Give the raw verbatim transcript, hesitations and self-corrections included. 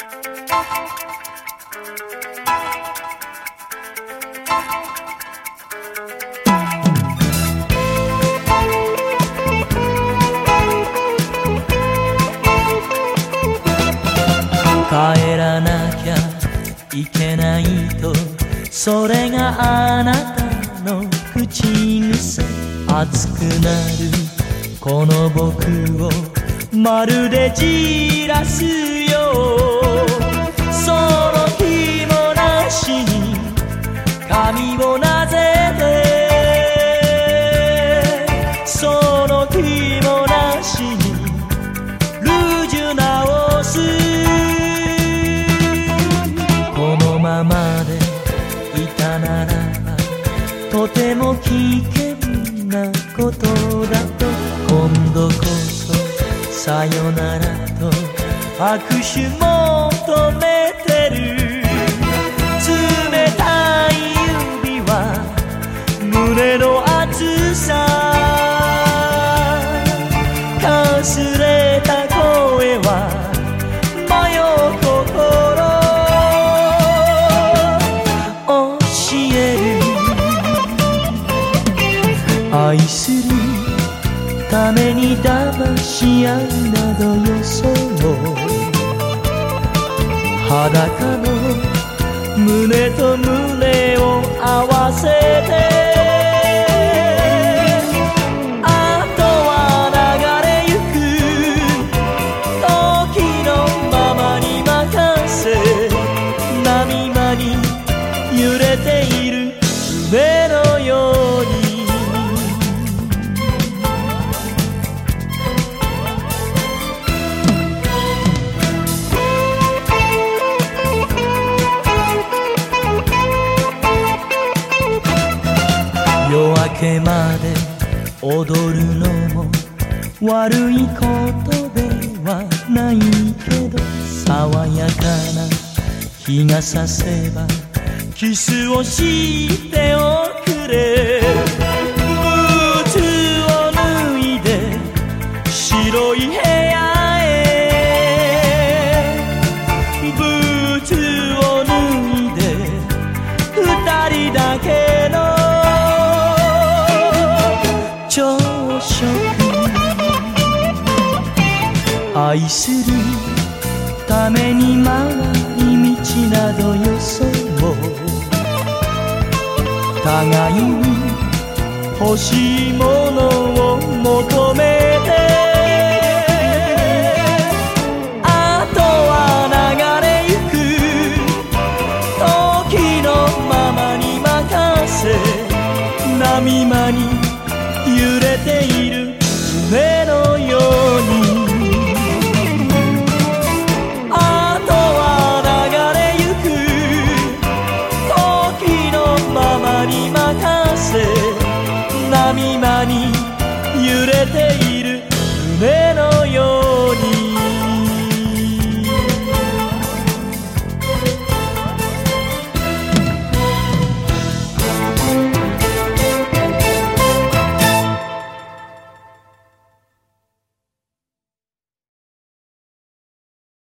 帰らなきゃいけないと、それがあなたの口癖。熱くなるこの僕をまるでじらすよ。その気もなしに髪をなぜて、その気もなしにルージュ直す。このままでいたならばとても危険なことだと、今度こそさよならと握手求めてる。冷たい指は胸の熱さ、かすれた声は迷う心。愛するために騙し合うなどよそう。裸の胸と胸を合わせて、あとは流れゆく時のままに任せ、波間に揺れている夢のように。夜明けまで踊るのも悪いことではないけど、爽やかな日が差せばキスをしておくれ。ブーツを脱いで白い部屋へ、ブーツを脱いで二人だけの朝食。愛するために回り道などよそう。互いに欲しいものを求め